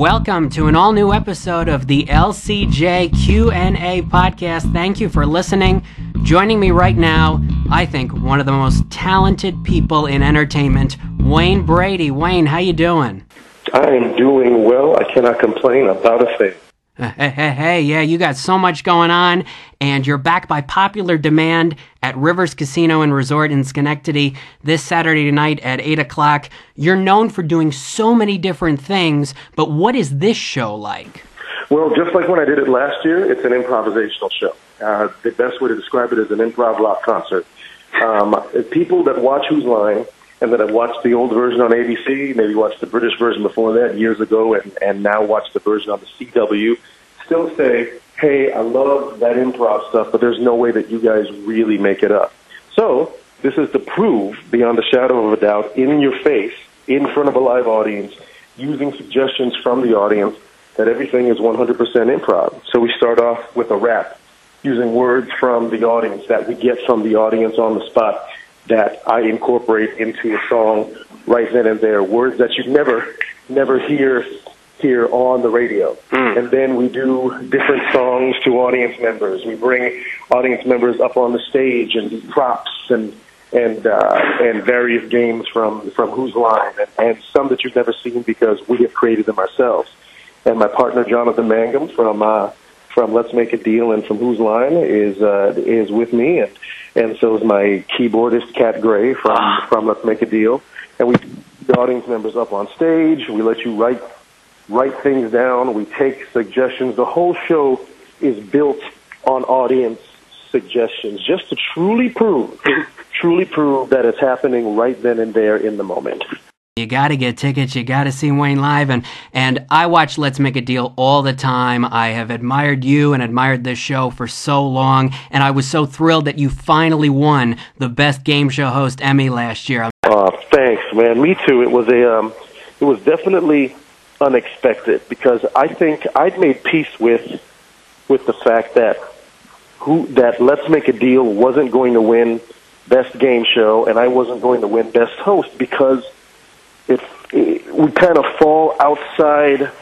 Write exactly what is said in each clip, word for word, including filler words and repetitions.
Welcome to an all-new episode of the L C J Q and A podcast. Thank you for listening. Joining me right now, I think one of the most talented people in entertainment, Wayne Brady. Wayne, how you doing? I am doing well. I cannot complain about a thing. Hey, hey, hey, yeah, you got so much going on, and you're back by popular demand at Rivers Casino and Resort in Schenectady this Saturday night at eight o'clock. You're known for doing so many different things, but what is this show like? Well, just like when I did it last year, it's an improvisational show. Uh, the best way to describe it is an improv rock concert. Um, people that watch Who's Line and that have watched the old version on A B C, maybe watched the British version before that years ago, and, and now watch the version on the C W, still say, hey, I love that improv stuff, but there's no way that you guys really make it up. So this is to prove, beyond a shadow of a doubt, in your face, in front of a live audience, using suggestions from the audience, that everything is one hundred percent improv. So we start off with a rap, using words from the audience that we get from the audience on the spot that I incorporate into a song right then and there, words that you'd never, never hear here on the radio. Mm. And then we do different songs to audience members. We bring audience members up on the stage and do props and and uh, and various games from, from Who's Line, and, and some that you've never seen because we have created them ourselves. And my partner, Jonathan Mangum, from uh, from Let's Make a Deal and from Who's Line, is uh, is with me, and and so is my keyboardist, Kat Gray, from, ah. from Let's Make a Deal. And we the audience members up on stage. We let you write write things down. We take suggestions. The whole show is built on audience suggestions, just to truly prove, truly prove that it's happening right then and there in the moment. You got to get tickets. You got to see Wayne live. And, and I watch Let's Make a Deal all the time. I have admired you and admired this show for so long. And I was so thrilled that you finally won the Best Game Show Host Emmy last year. Uh, thanks, man. Me too. It was a, um, it was definitely unexpected because I think I'd made peace with, with the fact that who, that Let's Make a Deal wasn't going to win Best Game Show and I wasn't going to win Best Host because It, it, we kind of fall outside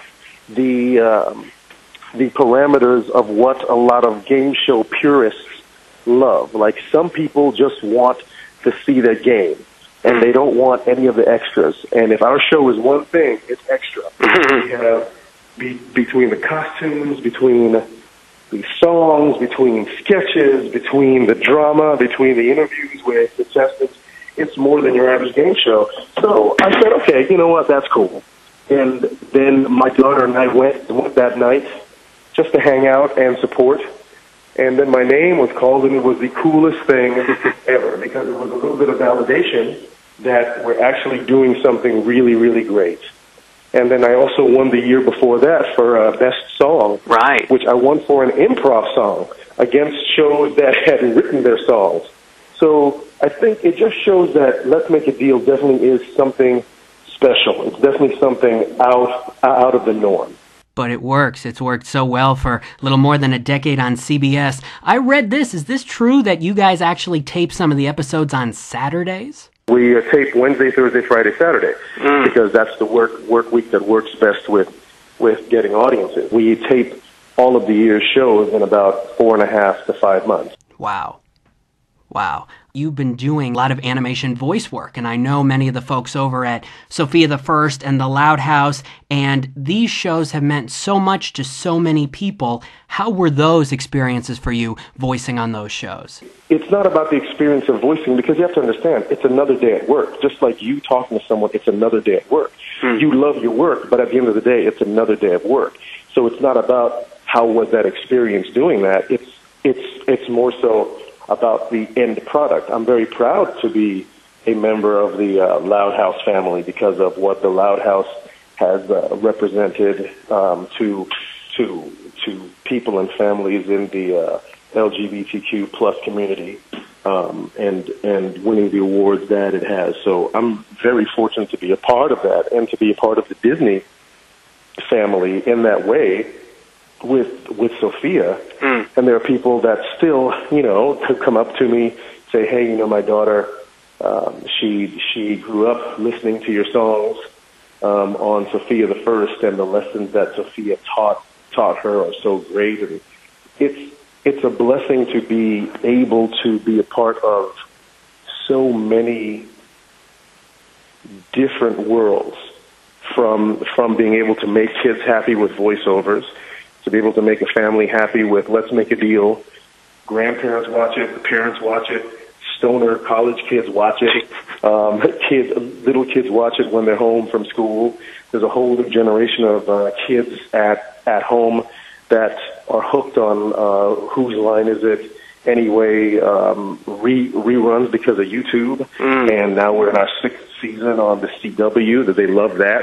the um, the parameters of what a lot of game show purists love. Like some people just want to see their game, and they don't want any of the extras. And if our show is one thing, it's extra. We have be, between the costumes, between the songs, between sketches, between the drama, between the interviews with contestants. It's more than your average game show. So I said, okay, you know what, that's cool. And then my daughter and I went, went that night just to hang out and support. And then my name was called, and it was the coolest thing ever because it was a little bit of validation that we're actually doing something really, really great. And then I also won the year before that for uh, Best Song, right? Which I won for an improv song against shows that had written their songs. So I think it just shows that Let's Make a Deal definitely is something special. It's definitely something out out of the norm. But it works. It's worked so well for a little more than a decade on C B S. I read this. Is this true that you guys actually tape some of the episodes on Saturdays? We uh, tape Wednesday, Thursday, Friday, Saturday mm. because that's the work work week that works best with with getting audiences. We tape all of the year's shows in about four and a half to five months. Wow. Wow. You've been doing a lot of animation voice work, and I know many of the folks over at Sofia the First and the Loud House, and these shows have meant so much to so many people. How were those experiences for you, voicing on those shows? It's not about the experience of voicing, because you have to understand, it's another day at work. Just like you talking to someone, it's another day at work. Hmm. You love your work, but at the end of the day, it's another day of work. So it's not about how was that experience doing that. It's it's it's more so about the end product. I'm very proud to be a member of the uh, Loud House family because of what the Loud House has uh, represented um, to to to people and families in the uh, L G B T Q plus community, um, and and winning the awards that it has. So I'm very fortunate to be a part of that and to be a part of the Disney family in that way with with Sofia. Mm. And there are people that still, you know, come up to me, say, hey, you know, my daughter, um, she she grew up listening to your songs, um, on Sophia the First, and the lessons that Sophia taught taught her are so great. And it's it's a blessing to be able to be a part of so many different worlds, from from being able to make kids happy with voiceovers, to be able to make a family happy with Let's Make a Deal. Grandparents watch it, the parents watch it, stoner college kids watch it, um, kids, little kids watch it when they're home from school. There's a whole new generation of uh, kids at at home that are hooked on uh, Whose Line Is It Anyway, um, re- reruns because of YouTube, mm. and now we're in our sixth season on the C W. That they love that.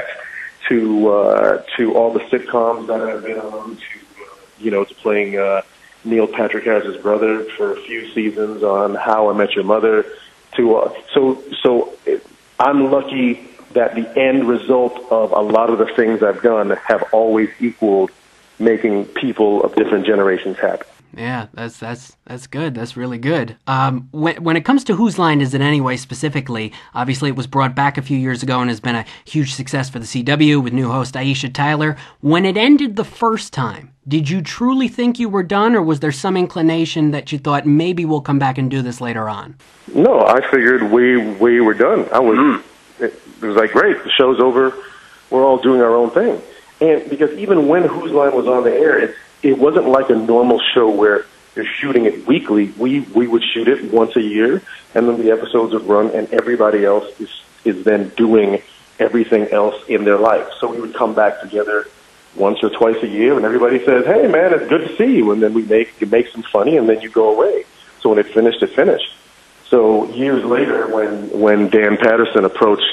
To uh, to all the sitcoms that I've been on, to uh, you know, to playing uh, Neil Patrick Harris's brother for a few seasons on How I Met Your Mother. To uh, so so it, I'm lucky that the end result of a lot of the things I've done have always equaled making people of different generations happy. Yeah, that's that's that's good. That's really good. Um, when when it comes to Whose Line Is It Anyway specifically, obviously it was brought back a few years ago and has been a huge success for the C W with new host Aisha Tyler. When it ended the first time, did you truly think you were done, or was there some inclination that you thought maybe we'll come back and do this later on? No, I figured we we were done. I was mm. it, it was like, great, the show's over. We're all doing our own thing. And because even when Whose Line was on the air, it's it wasn't like a normal show where you're shooting it weekly. We we would shoot it once a year, and then the episodes would run, and everybody else is is then doing everything else in their life. So we would come back together once or twice a year, and everybody says, "Hey, man, it's good to see you." And then we make it makes them funny, and then you go away. So when it finished, it finished. So years later, when when Dan Patterson approached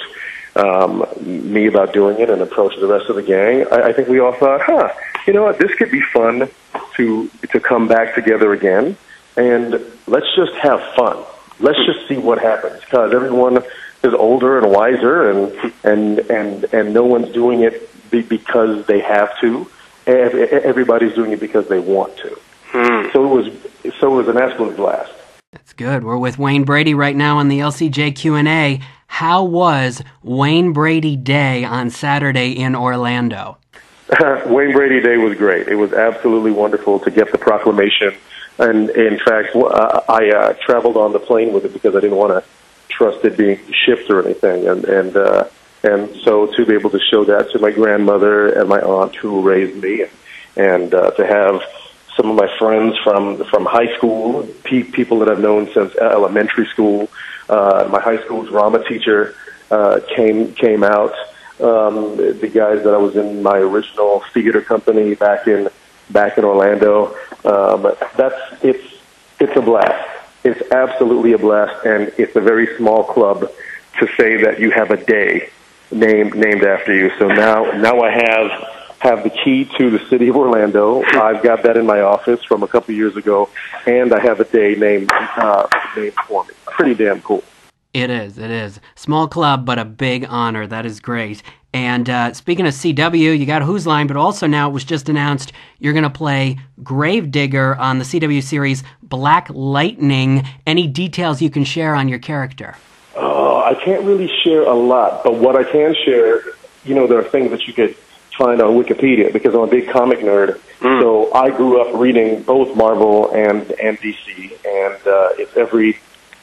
um, me about doing it and approached the rest of the gang, I, I think we all thought, "Huh, you know what? This could be fun to to come back together again, and let's just have fun. Let's just see what happens." Because everyone is older and wiser, and and and and no one's doing it be, because they have to. Everybody's doing it because they want to. Hmm. So it was so it was an absolute blast. That's good. We're with Wayne Brady right now on the L C J Q and A. How was Wayne Brady Day on Saturday in Orlando? Wayne Brady Day was great. It was absolutely wonderful to get the proclamation. And in fact, I uh, traveled on the plane with it because I didn't want to trust it being shipped or anything. And and uh, and so to be able to show that to my grandmother and my aunt who raised me, and, and uh, to have some of my friends from from high school, pe- people that I've known since elementary school, uh, my high school drama teacher uh, came came out. Um, the guys that I was in my original theater company back in back in Orlando. Um, that's it's it's a blast. It's absolutely a blast, and it's a very small club to say that you have a day named named after you. So now now I have have the key to the city of Orlando. I've got that in my office from a couple of years ago, and I have a day named uh, named for me. Pretty damn cool. It is, it is. Small club, but a big honor. That is great. And uh, speaking of C W, you got Whose Line, but also now it was just announced you're going to play Gravedigger on the C W series Black Lightning. Any details you can share on your character? Oh, I can't really share a lot, but what I can share, you know, there are things that you could find on Wikipedia because I'm a big comic nerd. Mm. So I grew up reading both Marvel and, and D C, and uh, it's every...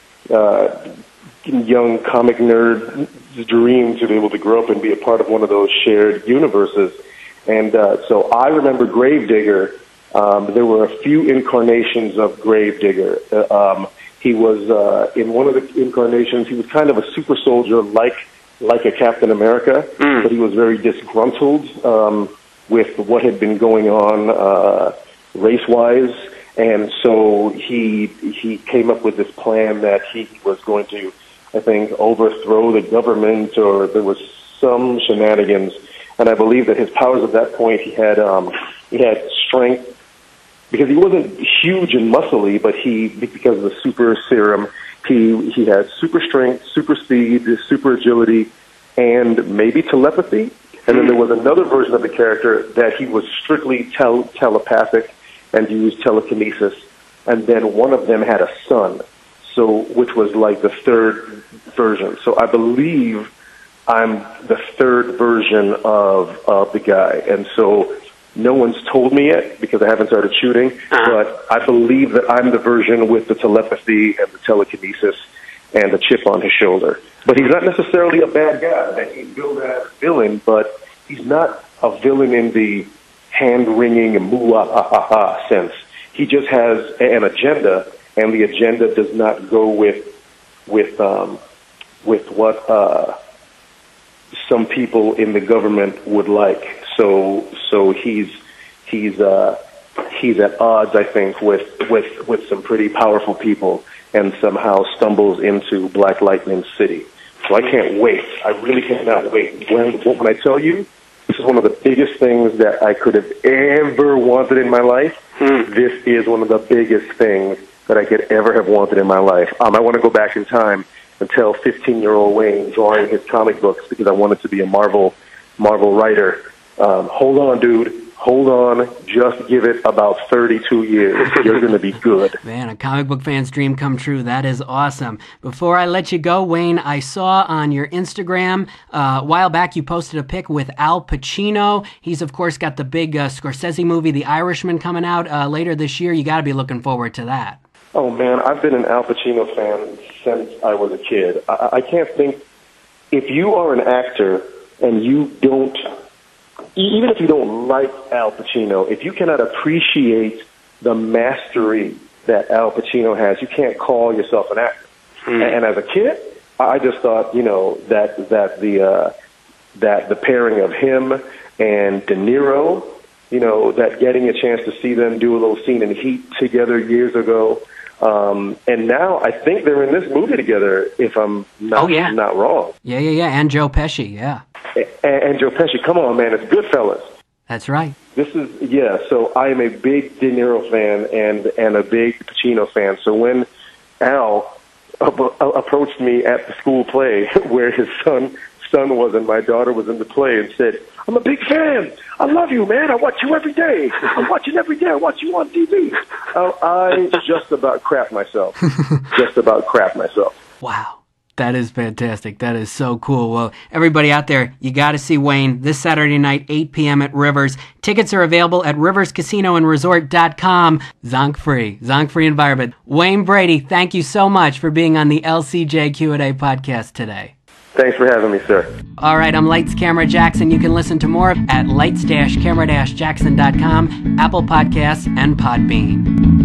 Uh, young comic nerd's dream to be able to grow up and be a part of one of those shared universes. And uh, so I remember Gravedigger. Um, there were a few incarnations of Gravedigger. Uh, um, he was uh, in one of the incarnations. He was kind of a super soldier, like like a Captain America, mm. but he was very disgruntled um, with what had been going on uh, race-wise. And so he he came up with this plan that he was going to, I think, overthrow the government, or there was some shenanigans. And I believe that his powers at that point, he had um, he had strength, because he wasn't huge and muscly, but he, because of the super serum, he he had super strength, super speed, super agility, and maybe telepathy. And then there was another version of the character that he was strictly tel- telepathic and used telekinesis. And then one of them had a son, so which was like the third version. So I believe I'm the third version of of the guy, and so no one's told me yet because I haven't started shooting. Uh-huh. But I believe that I'm the version with the telepathy and the telekinesis and the chip on his shoulder. But he's not necessarily a bad guy. He's billed as a villain, but he's not a villain in the hand-wringing and moo-ah-ha-ha-ha sense. He just has an agenda, and the agenda does not go with with um, with what uh, some people in the government would like. So so he's he's uh, he's at odds, I think, with, with, with some pretty powerful people, and somehow stumbles into Black Lightning City. So I can't wait. I really cannot wait. When, when I tell you, this is one of the biggest things that I could have ever wanted in my life. Hmm. This is one of the biggest things that I could ever have wanted in my life. Um, I want to go back in time and tell fifteen-year-old Wayne drawing his comic books because I wanted to be a Marvel Marvel writer. Um, hold on, dude. Hold on. Just give it about thirty-two years. You're going to be good. Man, a comic book fan's dream come true. That is awesome. Before I let you go, Wayne, I saw on your Instagram uh, a while back you posted a pic with Al Pacino. He's, of course, got the big uh, Scorsese movie, The Irishman, coming out uh, later this year. You got to be looking forward to that. Oh, man, I've been an Al Pacino fan since I was a kid. I, I can't think... If you are an actor and you don't... Even if you don't like Al Pacino, if you cannot appreciate the mastery that Al Pacino has, you can't call yourself an actor. Mm. And as a kid, I just thought, you know, that that the uh, that the pairing of him and De Niro, you know, that getting a chance to see them do a little scene in Heat together years ago, um, and now I think they're in this movie together. If I'm not oh, yeah. not wrong. Yeah, yeah, yeah, and Joe Pesci, yeah. And, and Joe Pesci, come on, man, it's Goodfellas. That's right. This is, yeah, so I am a big De Niro fan and, and a big Pacino fan. So when Al ap- approached me at the school play where his son son was and my daughter was in the play and said, I'm a big fan. I love you, man. I watch you every day. I'm watching every day. I watch you on T V. Uh, I just about crapped myself. just about crapped myself. Wow. That is fantastic. That is so cool. Well, everybody out there, you got to see Wayne this Saturday night, eight p.m. at Rivers. Tickets are available at rivers casino and resort dot com. Zonk free. Zonk free environment. Wayne Brady, thank you so much for being on the L C J Q and A podcast today. Thanks for having me, sir. All right, I'm Lights Camera Jackson. You can listen to more at lights camera jackson dot com, Apple Podcasts, and Podbean.